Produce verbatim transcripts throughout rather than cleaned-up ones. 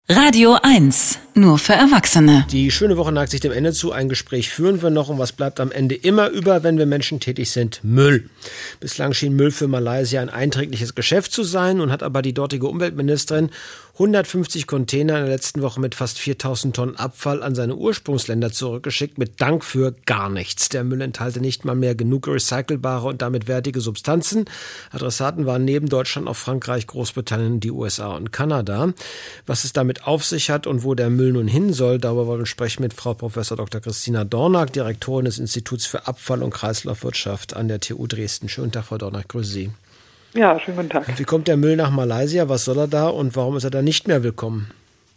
Radio eins, nur für Erwachsene. Die schöne Woche neigt sich dem Ende zu. Ein Gespräch führen wir noch. Und was bleibt am Ende immer über, wenn wir Menschen tätig sind? Müll. Bislang schien Müll für Malaysia ein einträgliches Geschäft zu sein und hat aber die dortige Umweltministerin hundertfünfzig Container in der letzten Woche mit fast viertausend Tonnen Abfall an seine Ursprungsländer zurückgeschickt, mit Dank für gar nichts. Der Müll enthalte nicht mal mehr genug recycelbare und damit wertige Substanzen. Adressaten waren neben Deutschland auch Frankreich, Großbritannien, die U S A und Kanada. Was es damit auf sich hat und wo der Müll nun hin soll, darüber wollen wir sprechen mit Frau Professor Doktor Christina Dornack, Direktorin des Instituts für Abfall- und Kreislaufwirtschaft an der T U Dresden. Schönen Tag, Frau Dornack, grüße Sie. Ja, schönen guten Tag. Wie kommt der Müll nach Malaysia? Was soll er da und warum ist er da nicht mehr willkommen?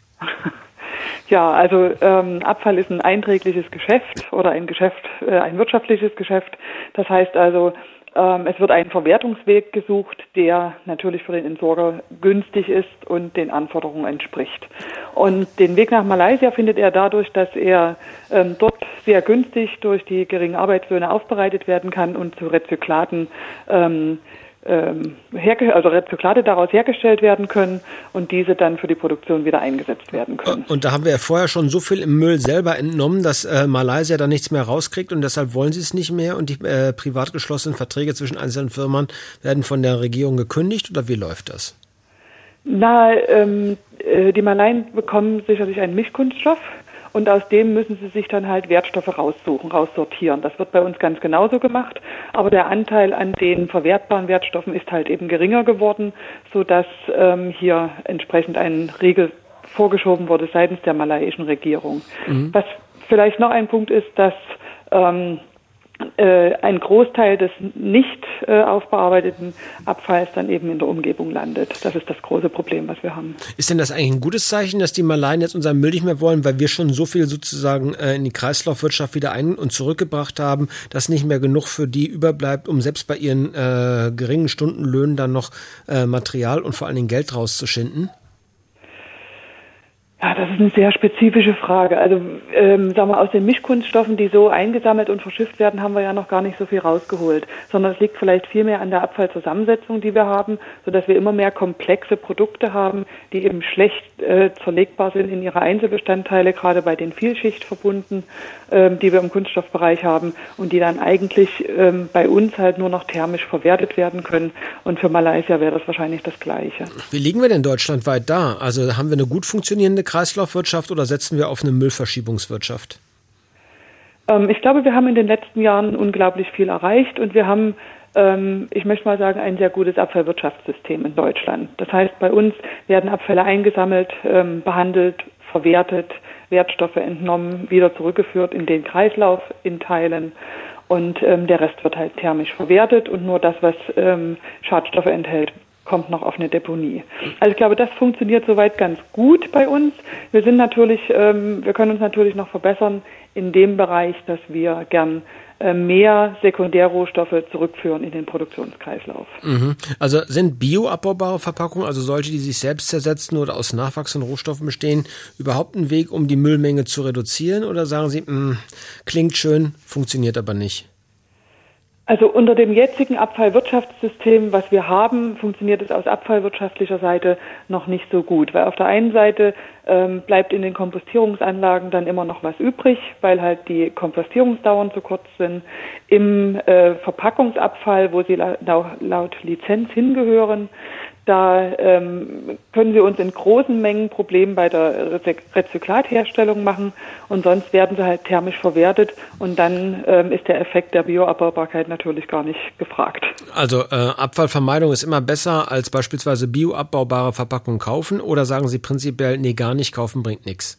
Ja, also ähm, Abfall ist ein einträgliches Geschäft oder ein Geschäft, äh, ein wirtschaftliches Geschäft. Das heißt also, ähm, es wird ein Verwertungsweg gesucht, der natürlich für den Entsorger günstig ist und den Anforderungen entspricht. Und den Weg nach Malaysia findet er dadurch, dass er ähm, dort sehr günstig durch die geringen Arbeitslöhne aufbereitet werden kann und zu Rezyklaten ähm, Ähm, herge- also Rezyklate daraus hergestellt werden können und diese dann für die Produktion wieder eingesetzt werden können. Und da haben wir ja vorher schon so viel im Müll selber entnommen, dass äh, Malaysia da nichts mehr rauskriegt und deshalb wollen sie es nicht mehr und die äh, privat geschlossenen Verträge zwischen einzelnen Firmen werden von der Regierung gekündigt oder wie läuft das? Na, ähm, äh, die Malaien bekommen sicherlich einen Mischkunststoff. Und aus dem müssen sie sich dann halt Wertstoffe raussuchen, raussortieren. Das wird bei uns ganz genauso gemacht. Aber der Anteil an den verwertbaren Wertstoffen ist halt eben geringer geworden, sodass ähm, hier entsprechend ein Riegel vorgeschoben wurde seitens der malaiischen Regierung. Mhm. Was vielleicht noch ein Punkt ist, dass ähm, äh, ein Großteil des nicht äh, aufbearbeiteten Abfalls dann eben in der Umgebung landet. Das ist das große Problem, was wir haben. Ist denn das eigentlich ein gutes Zeichen, dass die Malaien jetzt unseren Müll nicht mehr wollen, weil wir schon so viel sozusagen äh, in die Kreislaufwirtschaft wieder ein- und zurückgebracht haben, dass nicht mehr genug für die überbleibt, um selbst bei ihren äh, geringen Stundenlöhnen dann noch äh, Material und vor allen Dingen Geld rauszuschinden? Ja, das ist eine sehr spezifische Frage. Also ähm, sagen wir, aus den Mischkunststoffen, die so eingesammelt und verschifft werden, haben wir ja noch gar nicht so viel rausgeholt, sondern es liegt vielleicht viel mehr an der Abfallzusammensetzung, die wir haben, sodass wir immer mehr komplexe Produkte haben, die eben schlecht äh, zerlegbar sind in ihre Einzelbestandteile, gerade bei den Vielschichtverbunden, ähm, die wir im Kunststoffbereich haben und die dann eigentlich ähm, bei uns halt nur noch thermisch verwertet werden können. Und für Malaysia wäre das wahrscheinlich das Gleiche. Wie liegen wir denn deutschlandweit da? Also haben wir eine gut funktionierende Kreislaufwirtschaft oder setzen wir auf eine Müllverschiebungswirtschaft? Ähm, ich glaube, wir haben in den letzten Jahren unglaublich viel erreicht und wir haben, ähm, ich möchte mal sagen, ein sehr gutes Abfallwirtschaftssystem in Deutschland. Das heißt, bei uns werden Abfälle eingesammelt, ähm, behandelt, verwertet, Wertstoffe entnommen, wieder zurückgeführt in den Kreislauf in Teilen und ähm, der Rest wird halt thermisch verwertet und nur das, was ähm, Schadstoffe enthält, kommt noch auf eine Deponie. Also ich glaube, das funktioniert soweit ganz gut bei uns. Wir sind natürlich, ähm, wir können uns natürlich noch verbessern in dem Bereich, dass wir gern äh, mehr Sekundärrohstoffe zurückführen in den Produktionskreislauf. Mhm. Also sind bioabbaubare Verpackungen, also solche, die sich selbst zersetzen oder aus nachwachsenden Rohstoffen bestehen, überhaupt ein Weg, um die Müllmenge zu reduzieren? Oder sagen Sie, mh, klingt schön, funktioniert aber nicht? Also unter dem jetzigen Abfallwirtschaftssystem, was wir haben, funktioniert es aus abfallwirtschaftlicher Seite noch nicht so gut, weil auf der einen Seite ähm, bleibt in den Kompostierungsanlagen dann immer noch was übrig, weil halt die Kompostierungsdauern zu kurz sind. Im äh, Verpackungsabfall, wo sie la- laut Lizenz hingehören, da ähm, können sie uns in großen Mengen Probleme bei der Rezy- Rezyklatherstellung machen und sonst werden sie halt thermisch verwertet und dann ähm, ist der Effekt der Bioabbaubarkeit natürlich gar nicht gefragt. Also äh, Abfallvermeidung ist immer besser als beispielsweise bioabbaubare Verpackungen kaufen oder sagen Sie prinzipiell, nee, gar nicht kaufen bringt nichts?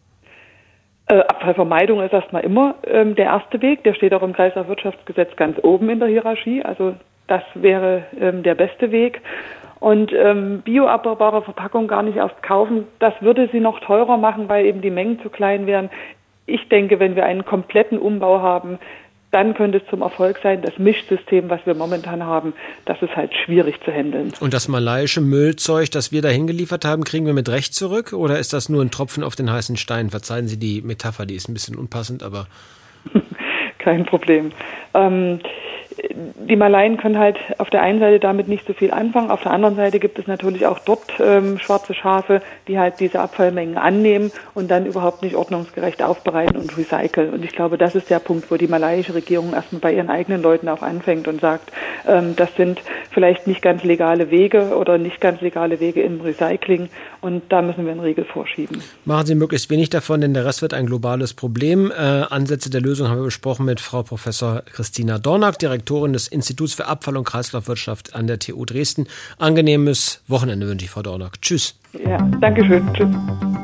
Äh, Abfallvermeidung ist erstmal immer ähm, der erste Weg, der steht auch im Kreislaufwirtschaftsgesetz ganz oben in der Hierarchie, also das wäre ähm, der beste Weg. Und ähm, bioabbaubare Verpackungen gar nicht erst kaufen, das würde sie noch teurer machen, weil eben die Mengen zu klein wären. Ich denke, wenn wir einen kompletten Umbau haben, dann könnte es zum Erfolg sein. Das Mischsystem, was wir momentan haben, das ist halt schwierig zu handeln. Und das malaiische Müllzeug, das wir da hingeliefert haben, kriegen wir mit Recht zurück? Oder ist das nur ein Tropfen auf den heißen Stein? Verzeihen Sie die Metapher, die ist ein bisschen unpassend, aber... Kein Problem. Ähm, die Malaien können halt auf der einen Seite damit nicht so viel anfangen, auf der anderen Seite gibt es natürlich auch dort ähm, schwarze Schafe, die halt diese Abfallmengen annehmen und dann überhaupt nicht ordnungsgerecht aufbereiten und recyceln. Und ich glaube, das ist der Punkt, wo die malaiische Regierung erstmal bei ihren eigenen Leuten auch anfängt und sagt, ähm, das sind vielleicht nicht ganz legale Wege oder nicht ganz legale Wege im Recycling und da müssen wir einen Riegel vorschieben. Machen Sie möglichst wenig davon, denn der Rest wird ein globales Problem. Äh, Ansätze der Lösung haben wir besprochen mit Frau Professor Christina Dornack, Direktorin des Instituts für Abfall- und Kreislaufwirtschaft an der T U Dresden. Angenehmes Wochenende wünsche ich, Frau Dornack. Tschüss. Ja, danke schön. Tschüss.